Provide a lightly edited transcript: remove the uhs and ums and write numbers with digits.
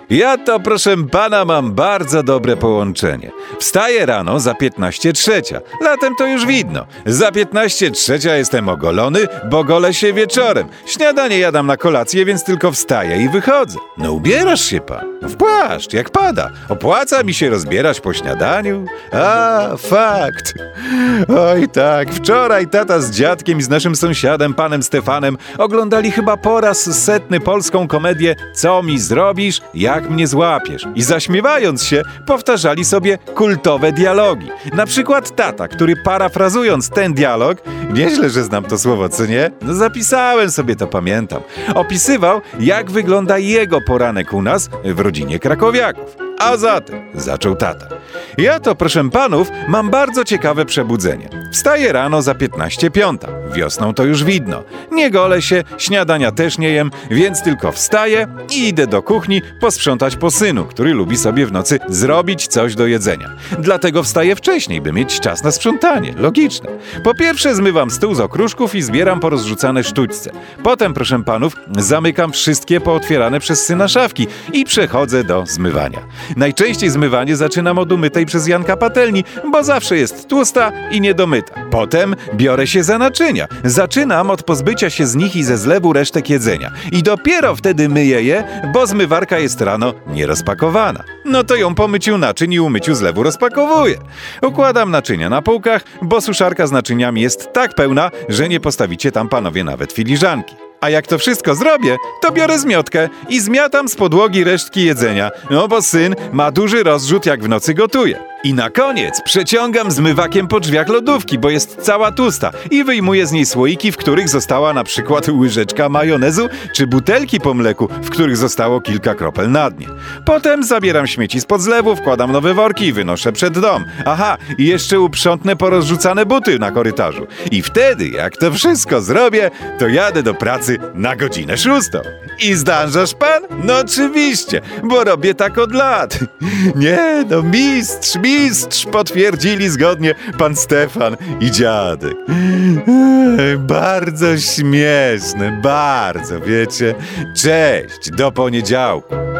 Ja to, proszę pana, mam bardzo dobre połączenie. Wstaję rano za 15:03. Latem to już widno. Za 15:03 jestem ogolony, bo golę się wieczorem. Śniadanie jadam na kolację, więc tylko wstaję i wychodzę. No ubierasz się pan. W płaszcz, jak pada. Opłaca mi się rozbierać po śniadaniu? A, fakt. Oj tak, wczoraj tata z dziadkiem i z naszym sąsiadem, panem Stefanem, oglądali chyba po raz 100 polską komedię Co mi zrobisz, jak mnie złapiesz? I zaśmiewając się, powtarzali sobie kultowe dialogi. Na przykład tata, który parafrazując ten dialog, nieźle, że znam to słowo, co nie? No zapisałem sobie to, pamiętam. Opisywał, jak wygląda jego poranek u nas w rodzinie krakowiaków. A zatem, zaczął tata. Ja to, proszę panów, mam bardzo ciekawe przebudzenie. Wstaję rano za 15:05. Wiosną to już widno. Nie golę się, śniadania też nie jem, więc tylko wstaję i idę do kuchni posprzątać po synu, który lubi sobie w nocy zrobić coś do jedzenia. Dlatego wstaję wcześniej, by mieć czas na sprzątanie. Logiczne. Po pierwsze zmywam stół z okruszków i zbieram porozrzucane sztućce. Potem, proszę panów, zamykam wszystkie pootwierane przez syna szafki i przechodzę do zmywania. Najczęściej zmywanie zaczynam od umytej przez Janka patelni, bo zawsze jest tłusta i niedomyta. Potem biorę się za naczynia. Zaczynam od pozbycia się z nich i ze zlewu resztek jedzenia. I dopiero wtedy myję je, bo zmywarka jest rano nierozpakowana. No to ją po myciu naczyń i umyciu zlewu rozpakowuję. Układam naczynia na półkach, bo suszarka z naczyniami jest tak pełna, że nie postawicie tam panowie nawet filiżanki. A jak to wszystko zrobię, to biorę zmiotkę i zmiatam z podłogi resztki jedzenia, no bo syn ma duży rozrzut, jak w nocy gotuje. I na koniec przeciągam zmywakiem po drzwiach lodówki, bo jest cała tłusta i wyjmuję z niej słoiki, w których została na przykład łyżeczka majonezu, czy butelki po mleku, w których zostało kilka kropel na dnie. Potem zabieram śmieci spod zlewu, wkładam nowe worki i wynoszę przed dom. Aha, i jeszcze uprzątnę porozrzucane buty na korytarzu. I wtedy, jak to wszystko zrobię, to jadę do pracy na godzinę 6. I zdążasz pan? No oczywiście, bo robię tak od lat. Nie, no mistrz, potwierdzili zgodnie pan Stefan i dziadek. Bardzo śmieszne, bardzo, wiecie. Cześć, do poniedziałku.